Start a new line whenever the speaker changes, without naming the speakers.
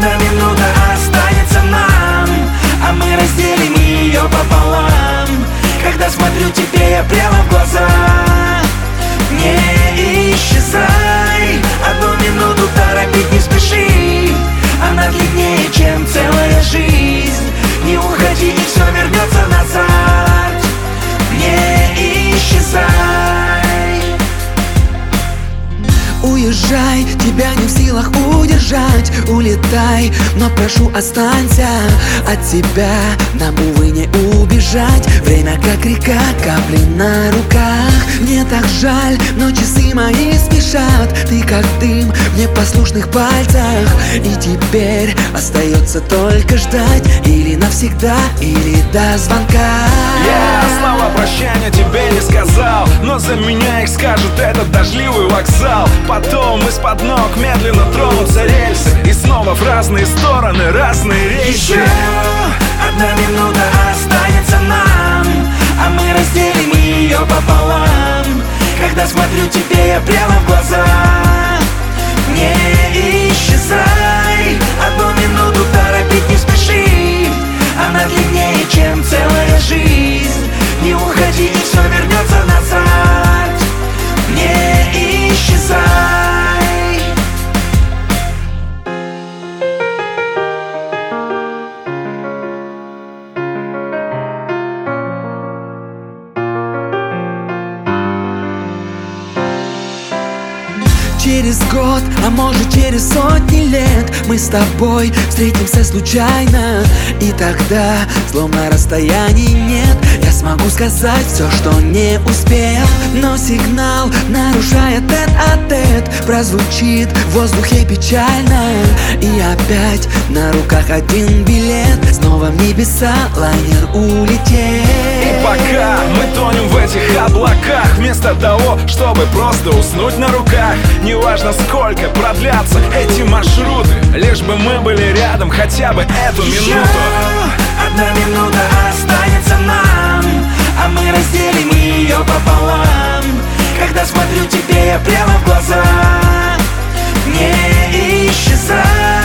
одна минута останется нам, а мы разделим ее пополам. Когда смотрю тебе я прямо в глаза, не исчезай. Одну минуту торопить не спеши, она длиннее, чем целая жизнь. Не уходи, и все вернется назад. Не исчезай. Уезжай, тебя не в силах удержать. Улетай, но прошу, останься. От тебя нам, увы, не убежать. Время как река, капли на руках. Мне так жаль, но часы мои спешат. Ты как дым в непослушных пальцах. И теперь остается только ждать. Или навсегда, или до звонка.
Я слова прощания тебе не сказал, но за меня их скажет этот дождливый вокзал. Потом из-под ног медленно тронутся рельсы, и снова в разные стороны разные рейсы.
Еще одна минута останется нам, а мы разделим ее пополам. Когда смотрю тебе я прямо в глаза, не исчезай. Одну минуту торопить не спеши, она длиннее, чем целая жизнь. Не уходи, и все вернется назад. Не исчезай. Через год, а может через сотни лет мы с тобой встретимся случайно. И тогда, словно расстояний нет, я смогу сказать все, что не успел. Но сигнал нарушает тет-а-тет, прозвучит в воздухе печально. И опять на руках один билет, снова в небеса лайнер улетел.
И пока мы тонем в этих облаках, вместо того, чтобы просто уснуть на руках. Неважно, сколько продлятся эти маршруты, лишь бы мы были рядом хотя бы эту минуту.
Одна минута останется нам, а мы разделим ее пополам. Когда смотрю тебе я прямо в глаза, не исчезай.